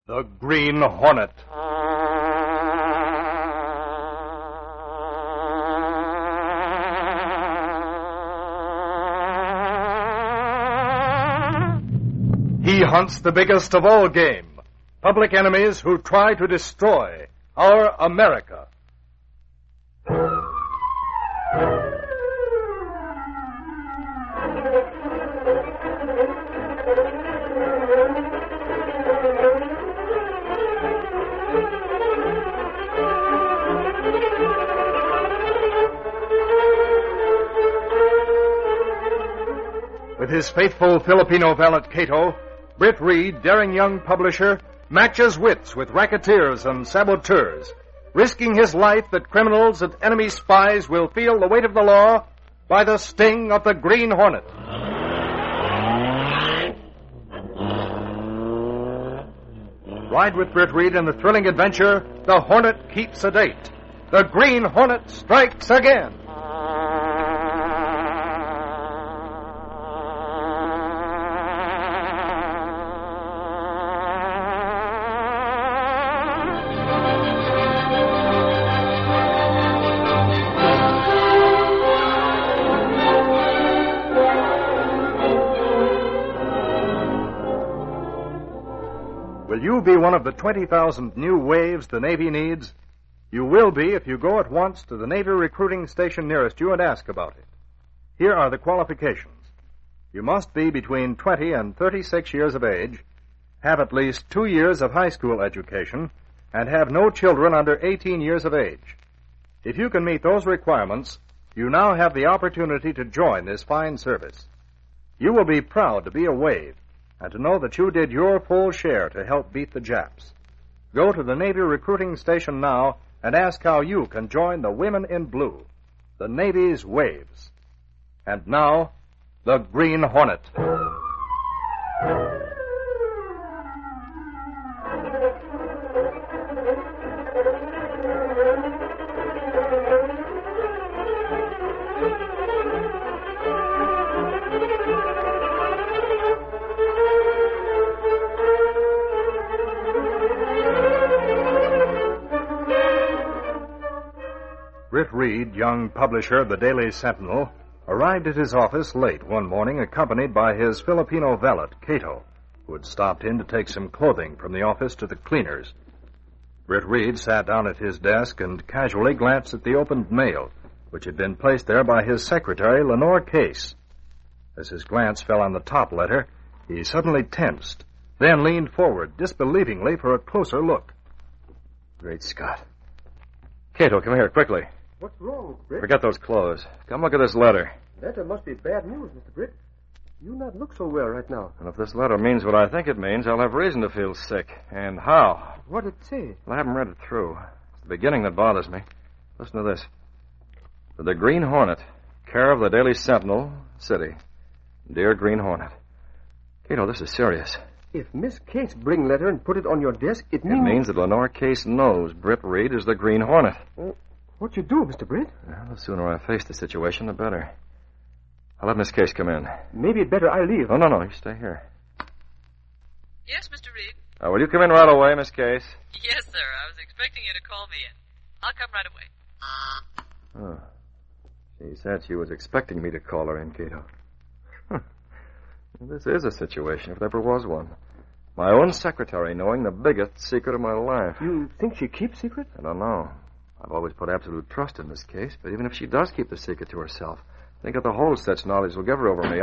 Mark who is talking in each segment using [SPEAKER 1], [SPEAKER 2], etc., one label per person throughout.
[SPEAKER 1] The Green Hornet. He hunts the biggest of all game, public enemies who try to destroy our America. With his faithful Filipino valet Cato, Britt Reed, daring young publisher, matches wits with racketeers and saboteurs, risking his life that criminals and enemy spies will feel the weight of the law by the sting of the Green Hornet. Ride with Britt Reed in the thrilling adventure, The Hornet Keeps a Date. The Green Hornet strikes again. Will you be one of the 20,000 new waves the Navy needs? You will be if you go at once to the Navy recruiting station nearest you and ask about it. Here are the qualifications. You must be between 20 and 36 years of age, have at least 2 years of high school education, and have no children under 18 years of age. If you can meet those requirements, you now have the opportunity to join this fine service. You will be proud to be a wave, and to know that you did your full share to help beat the Japs. Go to the Navy recruiting station now and ask how you can join the women in blue, the Navy's waves. And now, the Green Hornet. Britt Reed, young publisher of the Daily Sentinel, arrived at his office late one morning accompanied by his Filipino valet, Cato, who had stopped in to take some clothing from the office to the cleaners. Britt Reed sat down at his desk and casually glanced at the opened mail, which had been placed there by his secretary, Lenore Case. As his glance fell on the top letter, he suddenly tensed, then leaned forward disbelievingly for a closer look.
[SPEAKER 2] Great Scott. Cato, come here, quickly.
[SPEAKER 3] What's wrong, Britt?
[SPEAKER 2] Forget those clothes. Come look at this letter.
[SPEAKER 3] Letter must be bad news, Mr. Britt. You not look so well right now.
[SPEAKER 2] And if this letter means what I think it means, I'll have reason to feel sick. And how?
[SPEAKER 3] What'd it say?
[SPEAKER 2] Well, I haven't read it through. It's the beginning that bothers me. Listen to this. To the Green Hornet, care of the Daily Sentinel, City. Dear Green Hornet. Cato, this is serious.
[SPEAKER 3] If Miss Case bring letter and put it on your desk, it means...
[SPEAKER 2] It means that Lenore Case knows Britt Reed is the Green Hornet.
[SPEAKER 3] What you do, Mr. Britt?
[SPEAKER 2] Well, the sooner I face the situation, the better. I'll let Miss Case come in.
[SPEAKER 3] Maybe it better I leave.
[SPEAKER 2] No, you stay here.
[SPEAKER 4] Yes, Mr. Reed?
[SPEAKER 2] Will you come in right away, Miss Case?
[SPEAKER 4] Yes, sir. I was expecting you to call me in. I'll come right away.
[SPEAKER 2] Oh. She said she was expecting me to call her in, Cato. This is a situation, if there ever was one. My own secretary knowing the biggest secret of my life.
[SPEAKER 3] You think she keeps secret?
[SPEAKER 2] I don't know. I've always put absolute trust in this case, but even if she does keep the secret to herself, think of the whole such knowledge will give her over me.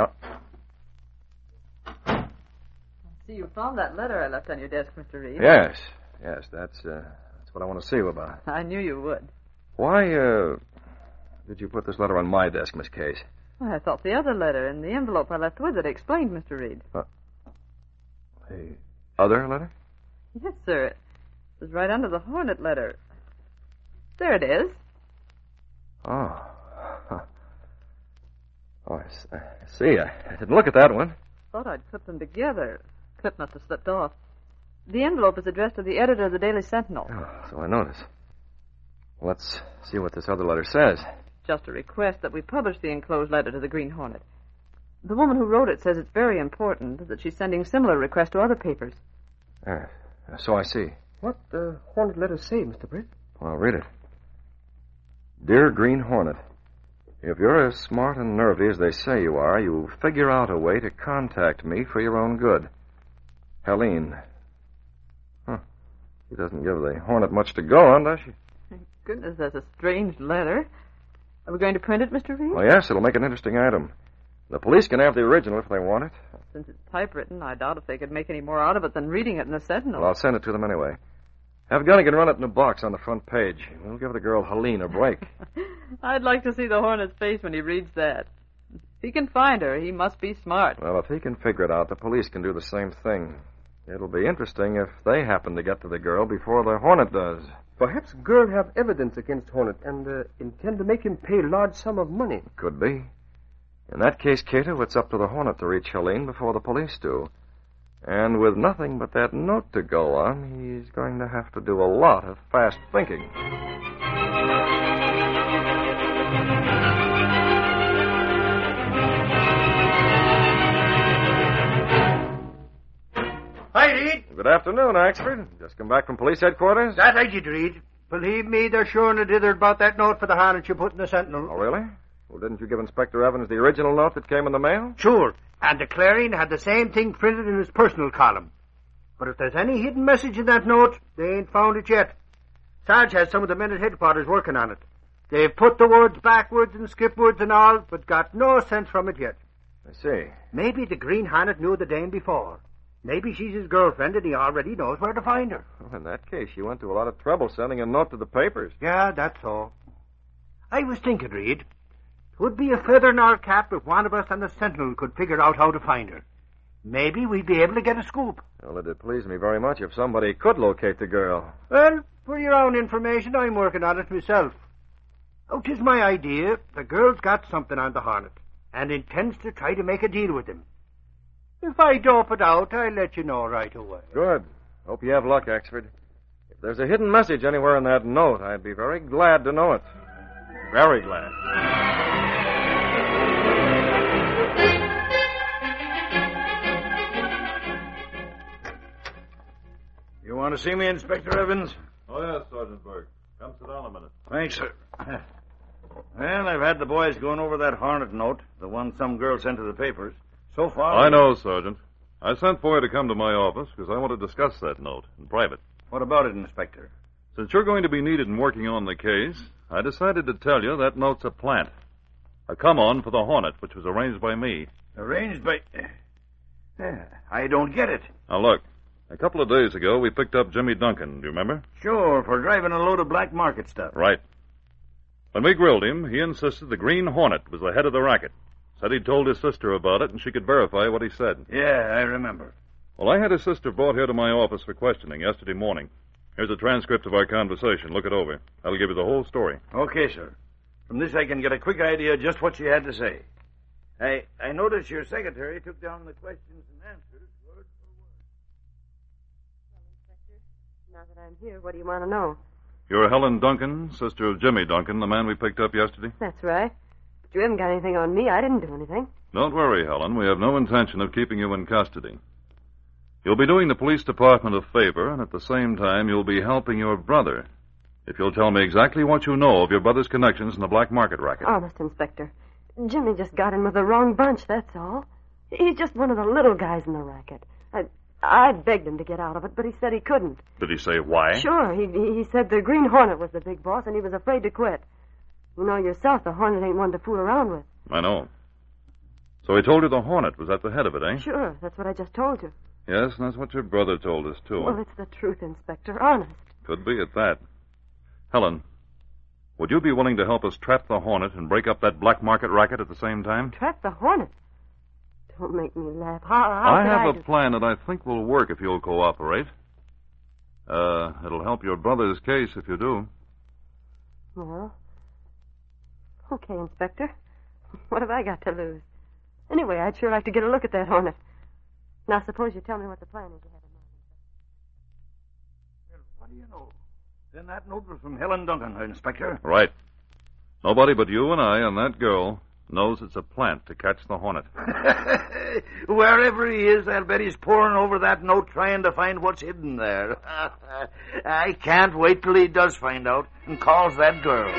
[SPEAKER 4] I see you found that letter I left on your desk, Mr. Reed.
[SPEAKER 2] Yes, that's what I want to see you about.
[SPEAKER 4] I knew you would.
[SPEAKER 2] Why, did you put this letter on my desk, Miss Case?
[SPEAKER 4] Well, I thought the other letter in the envelope I left with it explained, Mr. Reed.
[SPEAKER 2] The other letter?
[SPEAKER 4] Yes, sir. It was right under the Hornet letter. There it is.
[SPEAKER 2] Oh. Oh, I see. I didn't look at that one.
[SPEAKER 4] Thought I'd clip them together. Clip must have slipped off. The envelope is addressed to the editor of the Daily Sentinel.
[SPEAKER 2] Oh, so I notice. Well, let's see what this other letter says.
[SPEAKER 4] Just a request that we publish the enclosed letter to the Green Hornet. The woman who wrote it says it's very important that she's sending similar requests to other papers.
[SPEAKER 2] So I see.
[SPEAKER 3] What Hornet letter say, Mr. Britt?
[SPEAKER 2] Well, read it. Dear Green Hornet, if you're as smart and nervy as they say you are, you figure out a way to contact me for your own good. Helene. Huh. She doesn't give the Hornet much to go on, does she?
[SPEAKER 4] Thank goodness, that's a strange letter. Are we going to print it, Mr. Reed?
[SPEAKER 2] Well, yes, it'll make an interesting item. The police can have the original if they want it.
[SPEAKER 4] Since it's typewritten, I doubt if they could make any more out of it than reading it in the Sentinel.
[SPEAKER 2] Well, I'll send it to them anyway. Have Gunnigan run it in a box on the front page. We'll give the girl Helene a break.
[SPEAKER 4] I'd like to see the Hornet's face when he reads that. If he can find her, he must be smart.
[SPEAKER 2] Well, if he can figure it out, the police can do the same thing. It'll be interesting if they happen to get to the girl before the Hornet does.
[SPEAKER 3] Perhaps girl have evidence against Hornet and intend to make him pay a large sum of money.
[SPEAKER 2] Could be. In that case, Cato, it's up to the Hornet to reach Helene before the police do. And with nothing but that note to go on, he's going to have to do a lot of fast thinking.
[SPEAKER 5] Hi, Reed.
[SPEAKER 2] Good afternoon, Axford. Just come back from police headquarters?
[SPEAKER 5] That I did, Reed. Believe me, they're sure and dithered about that note for the Hornet you put in the Sentinel.
[SPEAKER 2] Oh, really? Well, didn't you give Inspector Evans the original note that came in the mail?
[SPEAKER 5] Sure. And the Clarion had the same thing printed in his personal column. But if there's any hidden message in that note, they ain't found it yet. Sarge has some of the men at headquarters working on it. They've put the words backwards and skipwards and all, but got no sense from it yet.
[SPEAKER 2] I see.
[SPEAKER 5] Maybe the Green Hornet knew the dame before. Maybe she's his girlfriend and he already knows where to find her.
[SPEAKER 2] Well, in that case, you went to a lot of trouble sending a note to the papers.
[SPEAKER 5] Yeah, that's all. I was thinking, Reed, it would be a feather in our cap if one of us on the Sentinel could figure out how to find her. Maybe we'd be able to get a scoop.
[SPEAKER 2] Well, it'd please me very much if somebody could locate the girl.
[SPEAKER 5] Well, for your own information, I'm working on it myself. Oh, 'tis my idea. The girl's got something on the Hornet and intends to try to make a deal with him. If I dope it out, I'll let you know right away.
[SPEAKER 2] Good. Hope you have luck, Axford. If there's a hidden message anywhere in that note, I'd be very glad to know it. Very glad.
[SPEAKER 6] You want to see me, Inspector Evans?
[SPEAKER 7] Oh, yes, Sergeant Burke. Come sit down a minute.
[SPEAKER 6] Thanks, sir. Well, I've had the boys going over that Hornet note, the one some girl sent to the papers. So far...
[SPEAKER 7] I know, Sergeant. I sent for you to come to my office because I want to discuss that note in private.
[SPEAKER 6] What about it, Inspector?
[SPEAKER 7] Since you're going to be needed in working on the case, I decided to tell you that note's a plant. A come-on for the Hornet, which was arranged by me.
[SPEAKER 6] Arranged by... I don't get it.
[SPEAKER 7] Now, look. A couple of days ago, we picked up Jimmy Duncan, do you remember?
[SPEAKER 6] Sure, for driving a load of black market stuff.
[SPEAKER 7] Right. When we grilled him, he insisted the Green Hornet was the head of the racket. Said he'd told his sister about it, and she could verify what he said.
[SPEAKER 6] Yeah, I remember.
[SPEAKER 7] Well, I had his sister brought here to my office for questioning yesterday morning. Here's a transcript of our conversation. Look it over. That'll give you the whole story.
[SPEAKER 6] Okay, sir. From this, I can get a quick idea of just what she had to say. I noticed your secretary took down the questions and answers word for word.
[SPEAKER 8] Well, Inspector, now that I'm here, what do you want to know?
[SPEAKER 7] You're Helen Duncan, sister of Jimmy Duncan, the man we picked up yesterday?
[SPEAKER 8] That's right. But you haven't got anything on me. I didn't do anything.
[SPEAKER 7] Don't worry, Helen. We have no intention of keeping you in custody. You'll be doing the police department a favor, and at the same time, you'll be helping your brother. If you'll tell me exactly what you know of your brother's connections in the black market racket.
[SPEAKER 8] Honest, Inspector. Jimmy just got in with the wrong bunch, that's all. He's just one of the little guys in the racket. I begged him to get out of it, but he said he couldn't.
[SPEAKER 7] Did he say why?
[SPEAKER 8] Sure. He said the Green Hornet was the big boss, and he was afraid to quit. You know yourself, the Hornet ain't one to fool around with.
[SPEAKER 7] I know. So he told you the Hornet was at the head of it, eh?
[SPEAKER 8] Sure, that's what I just told you.
[SPEAKER 7] Yes, and that's what your brother told us, too.
[SPEAKER 8] Well, it's the truth, Inspector, honest.
[SPEAKER 7] Could be at that. Helen, would you be willing to help us trap the Hornet and break up that black market racket at the same time?
[SPEAKER 8] Trap the Hornet? Don't make me laugh. How
[SPEAKER 7] I
[SPEAKER 8] could
[SPEAKER 7] have
[SPEAKER 8] do...
[SPEAKER 7] a plan that I think will work if you'll cooperate. It'll help your brother's case if you do.
[SPEAKER 8] Well, okay, Inspector. What have I got to lose? Anyway, I'd sure like to get a look at that Hornet. Now, suppose you tell me what the plan is you have in mind.
[SPEAKER 6] Well, what do you know? Then that note was from Helen Duncan, Inspector.
[SPEAKER 7] Right. Nobody but you and I and that girl knows it's a plant to catch the Hornet.
[SPEAKER 6] Wherever he is, I'll bet he's poring over that note trying to find what's hidden there. I can't wait till he does find out and calls that girl.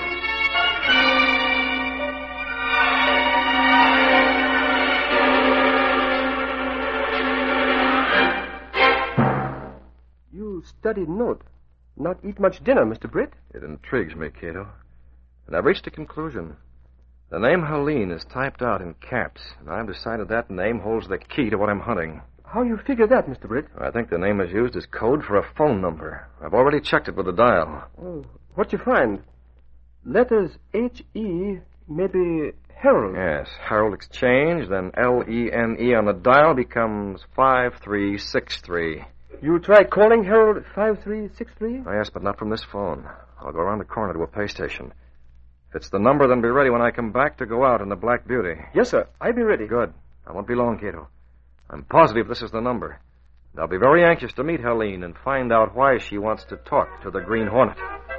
[SPEAKER 3] You studied note. Not eat much dinner, Mr. Britt?
[SPEAKER 2] It intrigues me, Cato. And I've reached a conclusion. The name Helene is typed out in caps, and I've decided that name holds the key to what I'm hunting.
[SPEAKER 3] How you figure that, Mr. Britt?
[SPEAKER 2] I think the name is used as code for a phone number. I've already checked it with the dial.
[SPEAKER 3] Oh, what'd you find? Letters H-E, maybe Harold.
[SPEAKER 2] Yes, Harold exchange, then L-E-N-E on the dial becomes 5363.
[SPEAKER 3] You try calling Harold 5363?
[SPEAKER 2] Yes, but not from this phone. I'll go around the corner to a pay station. If it's the number, then be ready when I come back to go out in the Black Beauty.
[SPEAKER 3] Yes, sir. I'll be ready.
[SPEAKER 2] Good. I won't be long, Cato. I'm positive this is the number. And I'll be very anxious to meet Helene and find out why she wants to talk to the Green Hornet.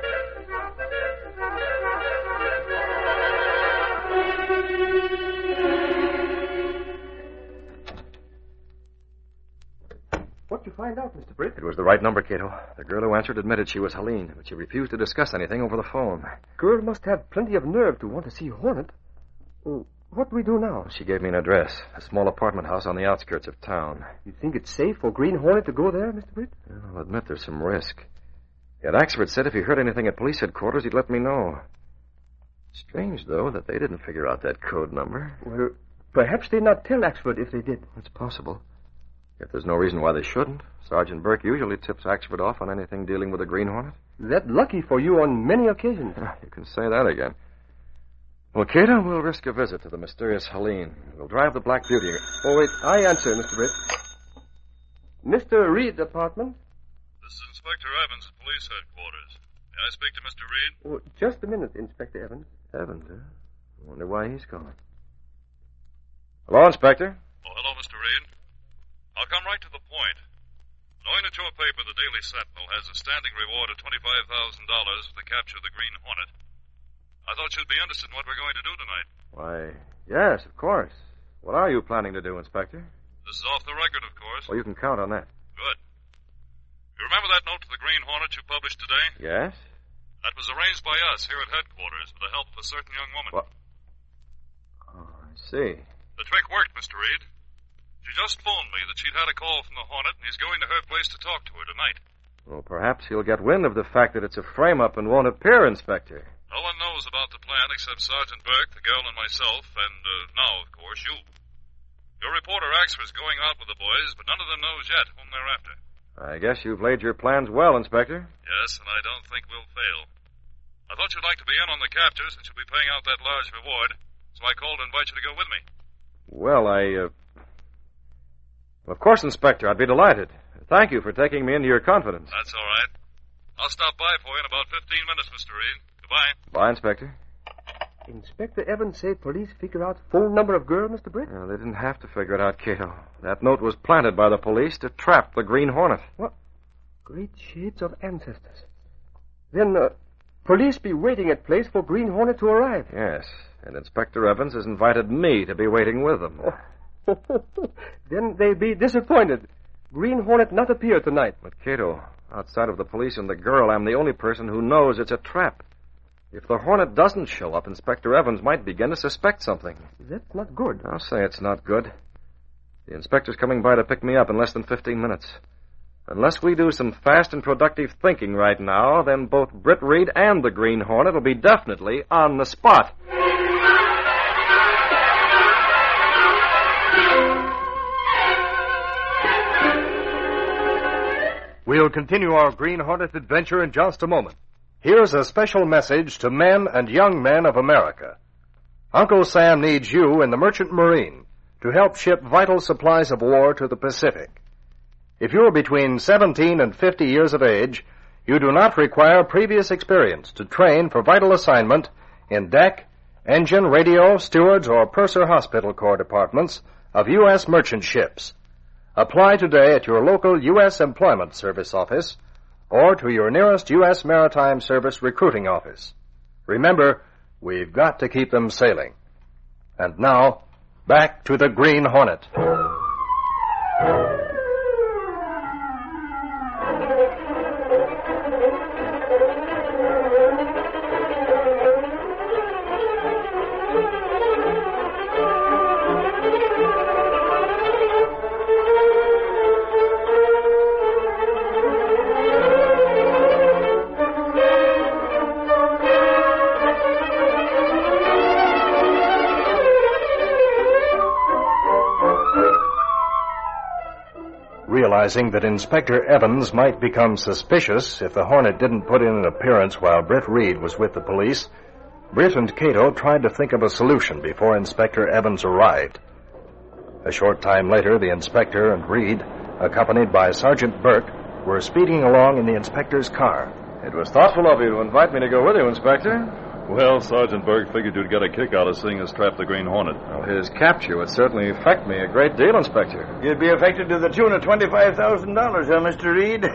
[SPEAKER 3] What'd you find out, Mr. Britt?
[SPEAKER 2] It was the right number, Cato. The girl who answered admitted she was Helene, but she refused to discuss anything over the phone.
[SPEAKER 3] Girl must have plenty of nerve to want to see Hornet. What do we do now?
[SPEAKER 2] She gave me an address, a small apartment house on the outskirts of town.
[SPEAKER 3] You think it's safe for Green Hornet to go there, Mr. Britt?
[SPEAKER 2] I'll admit there's some risk. Yet Axford said if he heard anything at police headquarters, he'd let me know. Strange, though, that they didn't figure out that code number.
[SPEAKER 3] Well, perhaps they'd not tell Axford if they did.
[SPEAKER 2] It's possible. Yet there's no reason why they shouldn't. Sergeant Burke usually tips Axford off on anything dealing with the Green Hornet.
[SPEAKER 3] That's lucky for you on many occasions.
[SPEAKER 2] You can say that again. Well, Cato, we'll risk a visit to the mysterious Helene. We'll drive the Black Beauty.
[SPEAKER 3] Oh, wait. I answer, Mr. Britt. Mr. Reed's apartment?
[SPEAKER 7] This is Inspector Evans at police headquarters. May I speak to Mr. Reed?
[SPEAKER 3] Oh, just a minute, Inspector Evans.
[SPEAKER 2] Evans, huh? I wonder why he's calling. Hello, Inspector.
[SPEAKER 7] Oh, hello, Mr. Reed. I'll come right to the point. Knowing that your paper, the Daily Sentinel, has a standing reward of $25,000 for the capture of the Green Hornet, I thought you'd be interested in what we're going to do tonight.
[SPEAKER 2] Why, yes, of course. What are you planning to do, Inspector?
[SPEAKER 7] This is off the record, of course.
[SPEAKER 2] Well, you can count on that.
[SPEAKER 7] Good. You remember that note to the Green Hornet you published today?
[SPEAKER 2] Yes?
[SPEAKER 7] That was arranged by us here at headquarters with the help of a certain young woman.
[SPEAKER 2] What? Oh, I see.
[SPEAKER 7] The trick worked, Mr. Reed. She just phoned me that she'd had a call from the Hornet, and he's going to her place to talk to her tonight.
[SPEAKER 2] Well, perhaps he'll get wind of the fact that it's a frame-up and won't appear, Inspector.
[SPEAKER 7] No one knows about the plan except Sergeant Burke, the girl, and myself, and now, of course, you. Your reporter Axford's going out with the boys, but none of them knows yet whom they're after.
[SPEAKER 2] I guess you've laid your plans well, Inspector.
[SPEAKER 7] Yes, and I don't think we'll fail. I thought you'd like to be in on the capture since you'll be paying out that large reward, so I called to invite you to go with me.
[SPEAKER 2] Well, Of course, Inspector, I'd be delighted. Thank you for taking me into your confidence.
[SPEAKER 7] That's all right. I'll stop by for you in about 15 minutes, Mr. Reed. Goodbye.
[SPEAKER 2] Bye, Inspector.
[SPEAKER 3] Inspector Evans say police figure out phone number of girl, Mr. Britt?
[SPEAKER 2] They didn't have to figure it out, Cato. That note was planted by the police to trap the Green Hornet.
[SPEAKER 3] What? Great shades of ancestors. Then, police be waiting at place for Green Hornet to arrive.
[SPEAKER 2] Yes, and Inspector Evans has invited me to be waiting with them.
[SPEAKER 3] Then they be disappointed. Green Hornet not appear tonight.
[SPEAKER 2] But, Cato, outside of the police and the girl, I'm the only person who knows it's a trap. If the Hornet doesn't show up, Inspector Evans might begin to suspect something.
[SPEAKER 3] That's not good.
[SPEAKER 2] I'll say it's not good. The inspector's coming by to pick me up in less than 15 minutes. Unless we do some fast and productive thinking right now, then both Britt Reed and the Green Hornet will be definitely on the spot.
[SPEAKER 1] We'll continue our Green Hornet adventure in just a moment. Here's a special message to men and young men of America. Uncle Sam needs you in the Merchant Marine to help ship vital supplies of war to the Pacific. If you're between 17 and 50 years of age, you do not require previous experience to train for vital assignment in deck, engine, radio, stewards, or purser hospital corps departments of U.S. merchant ships. Apply today at your local U.S. Employment Service office or to your nearest U.S. Maritime Service recruiting office. Remember, we've got to keep them sailing. And now, back to the Green Hornet. Realizing that Inspector Evans might become suspicious if the Hornet didn't put in an appearance while Britt Reed was with the police, Britt and Cato tried to think of a solution before Inspector Evans arrived. A short time later, the inspector and Reed, accompanied by Sergeant Burke, were speeding along in the inspector's car.
[SPEAKER 2] It was thoughtful of you to invite me to go with you, Inspector.
[SPEAKER 7] Well, Sergeant Berg figured you'd get a kick out of seeing us trap the Green Hornet.
[SPEAKER 2] Well, his capture would certainly affect me a great deal, Inspector.
[SPEAKER 6] You'd be affected to the tune of $25,000, Mr. Reed?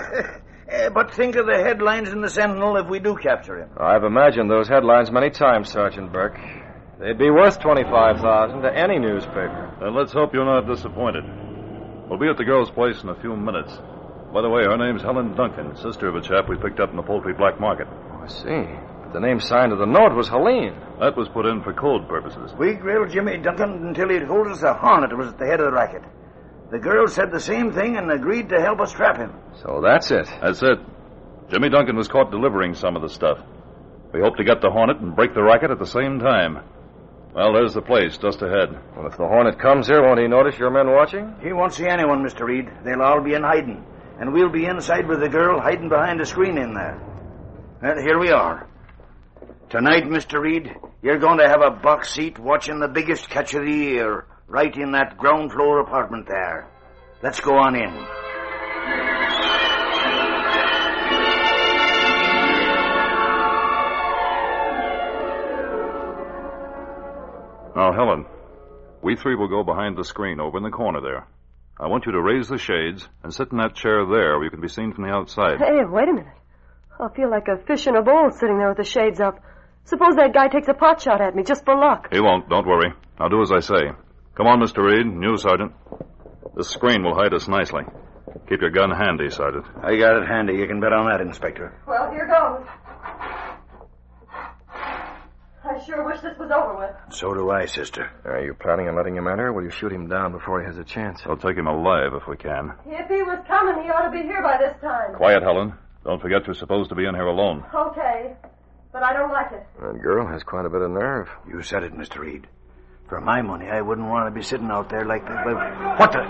[SPEAKER 6] But think of the headlines in the Sentinel if we do capture him.
[SPEAKER 2] I've imagined those headlines many times, Sergeant Burke. They'd be worth $25,000 to any newspaper.
[SPEAKER 7] Then let's hope you're not disappointed. We'll be at the girl's place in a few minutes. By the way, her name's Helen Duncan, sister of a chap we picked up in the poultry black market.
[SPEAKER 2] Oh, I see. The name signed to the note was Helene.
[SPEAKER 7] That was put in for code purposes.
[SPEAKER 6] We grilled Jimmy Duncan until he told us the Hornet was at the head of the racket. The girl said the same thing and agreed to help us trap him.
[SPEAKER 2] So that's it.
[SPEAKER 7] That's it. Jimmy Duncan was caught delivering some of the stuff. We hope to get the Hornet and break the racket at the same time. Well, there's the place just ahead.
[SPEAKER 2] Well, if the Hornet comes here, won't he notice your men watching?
[SPEAKER 6] He won't see anyone, Mr. Reed. They'll all be in hiding. And we'll be inside with the girl hiding behind a screen in there. Well, here we are. Tonight, Mr. Reed, you're going to have a box seat watching the biggest catch of the year right in that ground floor apartment there. Let's go on in.
[SPEAKER 7] Now, Helen, we three will go behind the screen over in the corner there. I want you to raise the shades and sit in that chair there where you can be seen from the outside.
[SPEAKER 8] Hey, wait a minute. I feel like a fish in a bowl sitting there with the shades up. Suppose that guy takes a pot shot at me just for luck.
[SPEAKER 7] He won't. Don't worry. I'll do as I say. Come on, Mr. Reed. And you, Sergeant. This screen will hide us nicely. Keep your gun handy, Sergeant.
[SPEAKER 6] I got it handy. You can bet on that, Inspector.
[SPEAKER 8] Well, here goes. I sure wish this was over with.
[SPEAKER 6] So do I, sister.
[SPEAKER 2] Are you planning on letting him enter, or will you shoot him down before he has a chance?
[SPEAKER 7] I'll take him alive if we can.
[SPEAKER 8] If he was coming, he ought to be here by this time.
[SPEAKER 7] Quiet, Helen. Don't forget you're supposed to be in here alone.
[SPEAKER 8] Okay, but I don't like it.
[SPEAKER 2] That girl has quite a bit of nerve.
[SPEAKER 6] You said it, Mr. Reed. For my money, I wouldn't want to be sitting out there like that. What the?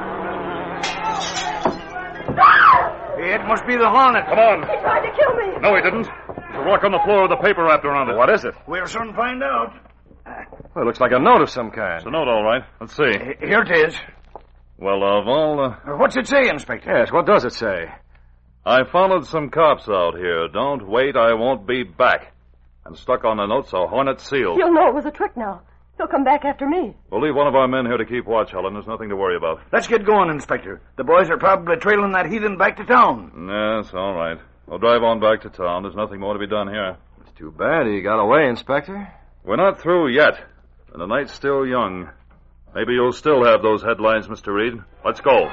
[SPEAKER 6] It must be the Hornet.
[SPEAKER 7] Come on.
[SPEAKER 8] He tried to kill me.
[SPEAKER 7] No, he didn't. There's a rock on the floor with a paper wrapped around it.
[SPEAKER 2] What is it?
[SPEAKER 6] We'll soon find out.
[SPEAKER 2] Well, it looks like a note of some kind.
[SPEAKER 7] It's a note, all right. Let's see.
[SPEAKER 6] Here it is.
[SPEAKER 7] Well, of all
[SPEAKER 6] What's it say, Inspector?
[SPEAKER 2] Yes, what does it say?
[SPEAKER 7] I followed some cops out here. Don't wait, I won't be back. And stuck on the note's a Hornet seal.
[SPEAKER 8] He'll know it was a trick now. He'll come back after me.
[SPEAKER 7] We'll leave one of our men here to keep watch, Helen. There's nothing to worry about.
[SPEAKER 6] Let's get going, Inspector. The boys are probably trailing that heathen back to town.
[SPEAKER 7] Yes, all right. We'll drive on back to town. There's nothing more to be done here.
[SPEAKER 2] It's too bad he got away, Inspector.
[SPEAKER 7] We're not through yet, and the night's still young. Maybe you'll still have those headlines, Mr. Reed. Let's go.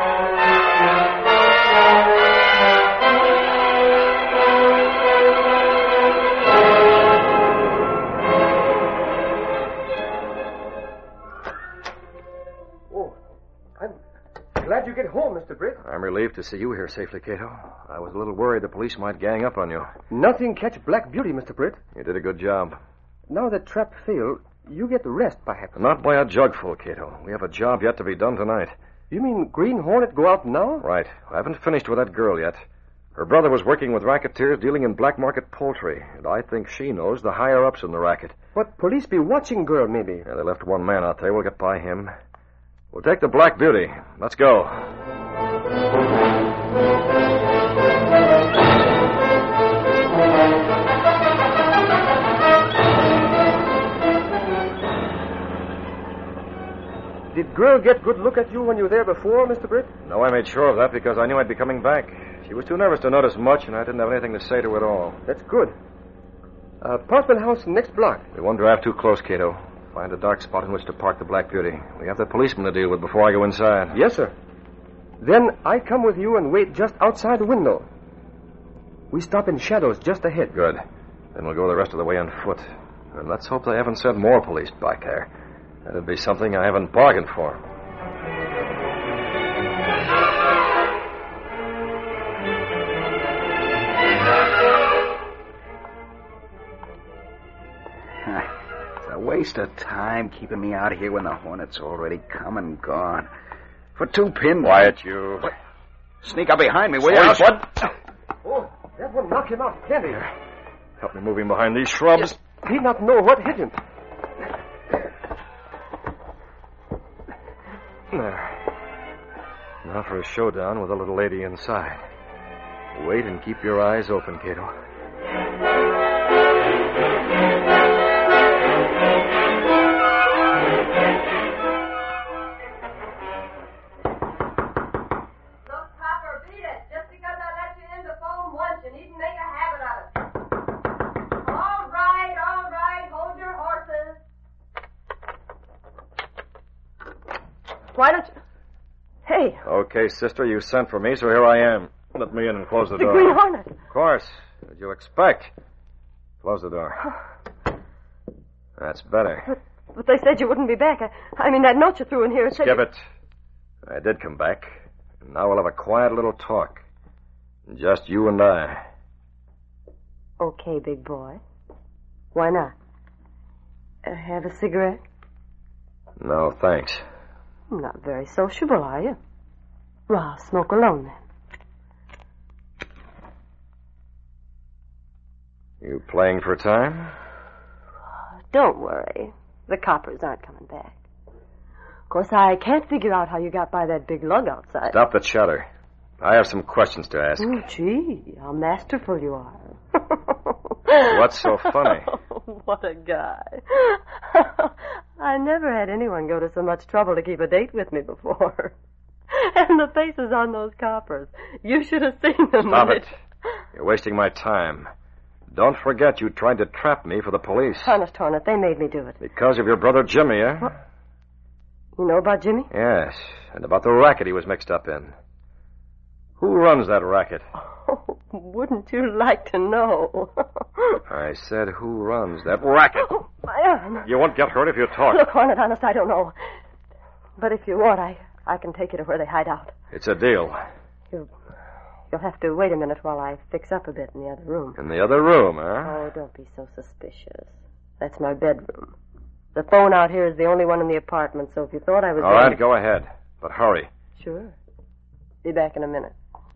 [SPEAKER 3] Glad you get home, Mr. Britt.
[SPEAKER 2] I'm relieved to see you here safely, Cato. I was a little worried the police might gang up on you.
[SPEAKER 3] Nothing catch Black Beauty, Mr. Britt.
[SPEAKER 2] You did a good job.
[SPEAKER 3] Now that trap failed, you get the rest, perhaps.
[SPEAKER 2] Not by a jugful, Cato. We have a job yet to be done tonight.
[SPEAKER 3] You mean Green Hornet go out now?
[SPEAKER 2] Right. I haven't finished with that girl yet. Her brother was working with racketeers dealing in black market poultry, and I think she knows the higher-ups in the racket.
[SPEAKER 3] But police be watching girl, maybe.
[SPEAKER 2] Yeah, they left one man out there. We'll get by him. We'll take the Black Beauty. Let's go.
[SPEAKER 3] Did girl get good look at you when you were there before, Mr. Britt?
[SPEAKER 2] No, I made sure of that because I knew I'd be coming back. She was too nervous to notice much, and I didn't have anything to say to her at all.
[SPEAKER 3] That's good. Apartment house next block.
[SPEAKER 2] We won't drive too close, Cato. Find a dark spot in which to park the Black Beauty. We have the policeman to deal with before I go inside.
[SPEAKER 3] Yes, sir. Then I come with you and wait just outside the window. We stop in shadows just ahead.
[SPEAKER 2] Good. Then we'll go the rest of the way on foot. And let's hope they haven't sent more police back there. That'd be something I haven't bargained for.
[SPEAKER 6] It's a waste of time keeping me out here when the Hornet's already come and gone. For 2 pins.
[SPEAKER 2] Quiet, you.
[SPEAKER 6] What? Sneak up behind me, will you?
[SPEAKER 2] What?
[SPEAKER 3] Oh, that will knock him out, can't he?
[SPEAKER 2] Help me move him behind these shrubs.
[SPEAKER 3] He not know what hit him.
[SPEAKER 2] There. Now for a showdown with the little lady inside. Wait and keep your eyes open, Cato.
[SPEAKER 8] Why don't you... Hey.
[SPEAKER 2] Okay, sister, you sent for me, so here I am. Let me in and close the door.
[SPEAKER 8] The Green Hornet.
[SPEAKER 2] Of course. What did you expect? Close the door. That's better.
[SPEAKER 8] But they said you wouldn't be back. I mean, that note you threw in here... It said
[SPEAKER 2] Skip it. I did come back. And now we'll have a quiet little talk. Just you and I.
[SPEAKER 8] Okay, big boy. Why not? Have a cigarette?
[SPEAKER 2] No, thanks.
[SPEAKER 8] Not very sociable, are you? Well, I'll smoke alone, then.
[SPEAKER 2] You playing for time?
[SPEAKER 8] Don't worry. The coppers aren't coming back. Of course, I can't figure out how you got by that big lug outside.
[SPEAKER 2] Stop the chatter. I have some questions to ask.
[SPEAKER 8] Oh, gee, how masterful you are.
[SPEAKER 2] What's so funny?
[SPEAKER 8] What a guy. I never had anyone go to so much trouble to keep a date with me before. And the faces on those coppers. You should have seen them.
[SPEAKER 2] Stop it. You're wasting my time. Don't forget you tried to trap me for the police.
[SPEAKER 8] Honest, Hornet, they made me do it.
[SPEAKER 2] Because of your brother Jimmy, eh?
[SPEAKER 8] What? You know about Jimmy?
[SPEAKER 2] Yes, and about the racket he was mixed up in. Who runs that racket?
[SPEAKER 8] Oh, wouldn't you like to know?
[SPEAKER 2] I said who runs that racket.
[SPEAKER 8] Oh, my arm.
[SPEAKER 2] You won't get hurt if you talk.
[SPEAKER 8] Look, Hornet, honest, I don't know. But if you want, I can take you to where they hide out.
[SPEAKER 2] It's a deal.
[SPEAKER 8] You'll have to wait a minute while I fix up a bit in the other room.
[SPEAKER 2] In the other room, huh?
[SPEAKER 8] Oh, don't be so suspicious. That's my bedroom. The phone out here is the only one in the apartment, so if you thought I was...
[SPEAKER 2] All right, go ahead. But hurry.
[SPEAKER 8] Sure. Be back in a minute.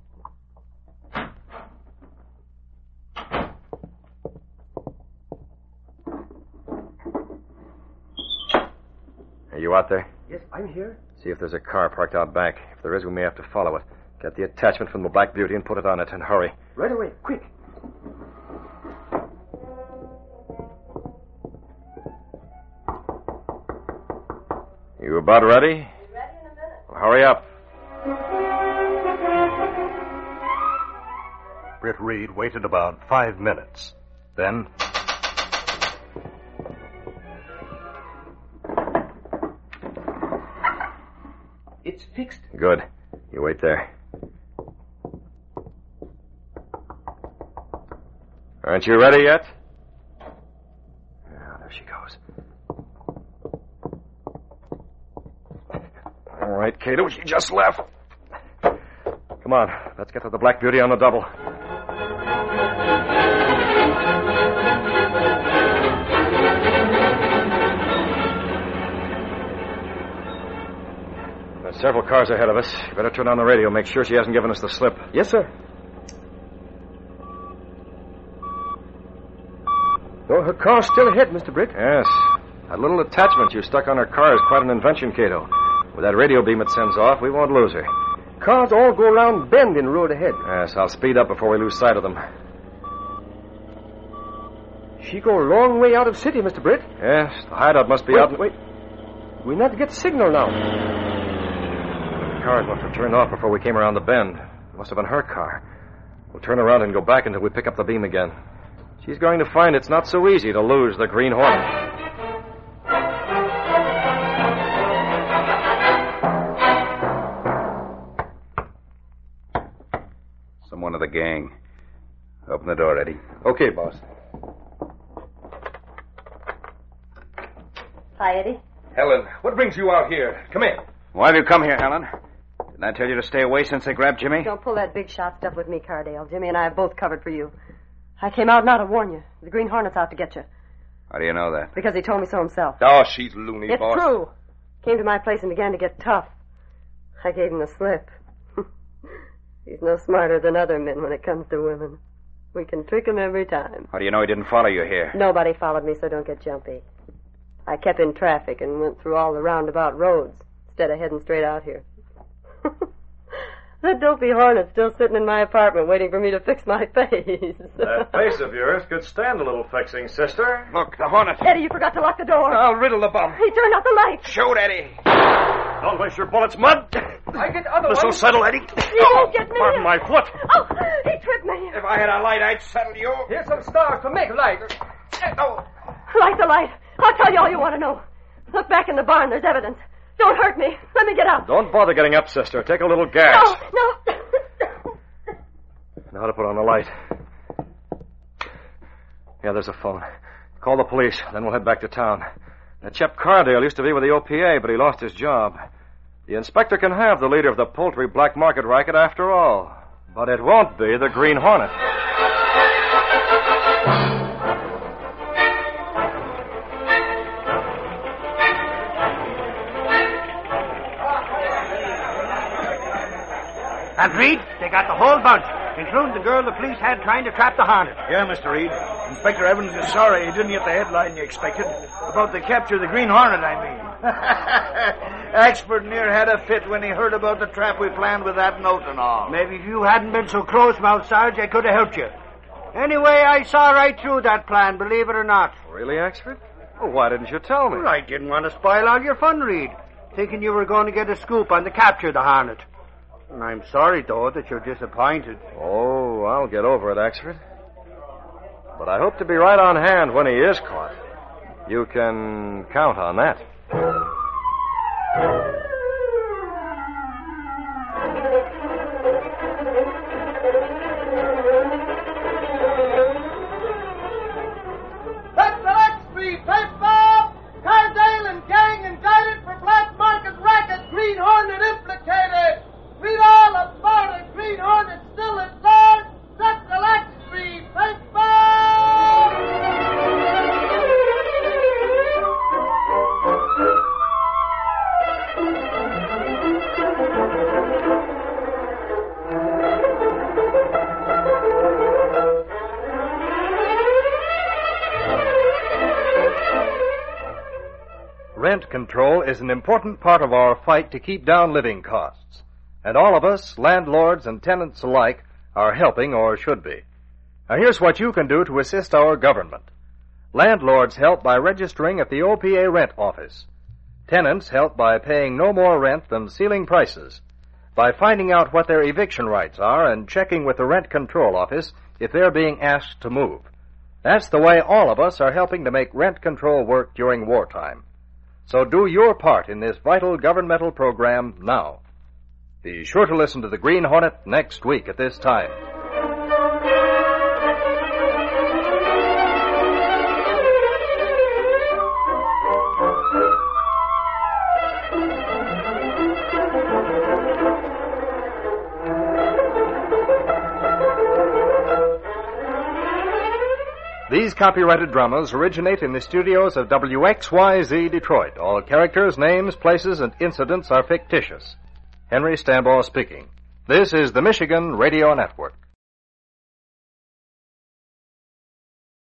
[SPEAKER 2] Are you out there?
[SPEAKER 3] Yes, I'm here.
[SPEAKER 2] See if there's a car parked out back. If there is, we may have to follow it. Get the attachment from the Black Beauty and put it on it, and hurry.
[SPEAKER 3] Right away, quick.
[SPEAKER 2] You about ready?
[SPEAKER 8] Ready in a minute.
[SPEAKER 2] Well, hurry up.
[SPEAKER 1] Britt Reed waited about 5 minutes. Then...
[SPEAKER 3] It's fixed.
[SPEAKER 2] Good. You wait there. Aren't you ready yet? Oh, there she goes. All right, Cato, she just left. Come on, let's get to the Black Beauty on the double. There's several cars ahead of us. You better turn on the radio. Make sure she hasn't given us the slip.
[SPEAKER 3] Yes, sir. Oh, her car's still ahead, Mr. Britt.
[SPEAKER 2] Yes. That little attachment you stuck on her car is quite an invention, Cato. With that radio beam it sends off, we won't lose her.
[SPEAKER 3] Cars all go around bend in the road ahead.
[SPEAKER 2] Yes, I'll speed up before we lose sight of them.
[SPEAKER 3] She go a long way out of city, Mr. Britt.
[SPEAKER 2] Yes, the hideout must be out...
[SPEAKER 3] Wait. We not get signal now.
[SPEAKER 2] The cars must have turned off before we came around the bend. It must have been her car. We'll turn around and go back until we pick up the beam again. She's going to find it's not so easy to lose the Green Hornet.
[SPEAKER 9] Someone of the gang. Open the door, Eddie.
[SPEAKER 2] Okay, boss.
[SPEAKER 8] Hi, Eddie.
[SPEAKER 2] Helen, what brings you out here? Come in.
[SPEAKER 9] Why have you come here, Helen? Didn't I tell you to stay away since they grabbed Jimmy?
[SPEAKER 8] Don't pull that big shot stuff with me, Cardale. Jimmy and I have both covered for you. I came out now to warn you. The Green Hornet's out to get you.
[SPEAKER 9] How do you know that?
[SPEAKER 8] Because he told me so himself.
[SPEAKER 2] Oh, she's loony,
[SPEAKER 8] It's
[SPEAKER 2] boss.
[SPEAKER 8] true. Came to my place and began to get tough. I gave him the slip. He's no smarter than other men when it comes to women. We can trick him every time.
[SPEAKER 9] How do you know he didn't follow you here?
[SPEAKER 8] Nobody followed me, so don't get jumpy. I kept in traffic and went through all the roundabout roads instead of heading straight out here. That dopey hornet's still sitting in my apartment waiting for me to fix my face.
[SPEAKER 1] That face of yours could stand a little fixing, sister.
[SPEAKER 9] Look, the hornet.
[SPEAKER 8] Eddie, you forgot to lock the door.
[SPEAKER 2] I'll riddle the bum.
[SPEAKER 8] He turned out the light.
[SPEAKER 9] Shoot, Eddie.
[SPEAKER 1] Don't waste your bullets, Mud.
[SPEAKER 3] I get other
[SPEAKER 1] This'll
[SPEAKER 3] ones.
[SPEAKER 1] settle, Eddie.
[SPEAKER 8] You won't get me.
[SPEAKER 1] Pardon my foot.
[SPEAKER 8] Oh, he tripped me.
[SPEAKER 9] If I had a light, I'd settle you.
[SPEAKER 3] Here's some stars to make light.
[SPEAKER 9] Oh.
[SPEAKER 8] Light the light. I'll tell you all you want to know. Look back in the barn. There's evidence. Don't hurt me. Let me get out.
[SPEAKER 2] Don't bother getting up, sister. Take a little gas.
[SPEAKER 8] No.
[SPEAKER 2] Now to put on the light. Yeah, there's a phone. Call the police, then we'll head back to town. That chap Cardale used to be with the OPA, but he lost his job. The inspector can have the leader of the poultry black market racket after all. But it won't be the Green Hornet.
[SPEAKER 5] And Reed, they got the whole bunch, including the girl the police had trying to trap the hornet.
[SPEAKER 6] Yeah, Mr. Reed. Inspector Evans is sorry he didn't get the headline you expected. About the capture of the Green Hornet, I mean. Expert near had a fit when he heard about the trap we planned with that note and all.
[SPEAKER 5] Maybe if you hadn't been so close-mouthed, Sarge, I could have helped you. Anyway, I saw right through that plan, believe it or not.
[SPEAKER 2] Really, Axford? Well, why didn't you tell me?
[SPEAKER 5] Well, I didn't want to spoil all your fun, Reed, thinking you were going to get a scoop on the capture of the hornet. And I'm sorry, though, that you're disappointed.
[SPEAKER 2] Oh, I'll get over it, Axford. But I hope to be right on hand when he is caught. You can count on that.
[SPEAKER 10] That's the Extreme paper! Cardale and gang indicted for black market racket. Green Hornet implicated. Read all about it. Green Hornet still at large. That's the Extreme paper!
[SPEAKER 1] Rent control is an important part of our fight to keep down living costs. And all of us, landlords and tenants alike, are helping or should be. Now here's what you can do to assist our government. Landlords help by registering at the OPA rent office. Tenants help by paying no more rent than ceiling prices, by finding out what their eviction rights are and checking with the rent control office if they're being asked to move. That's the way all of us are helping to make rent control work during wartime. So do your part in this vital governmental program now. Be sure to listen to the Green Hornet next week at this time. These copyrighted dramas originate in the studios of WXYZ Detroit. All characters, names, places, and incidents are fictitious. Henry Stambaugh speaking. This is the Michigan Radio Network.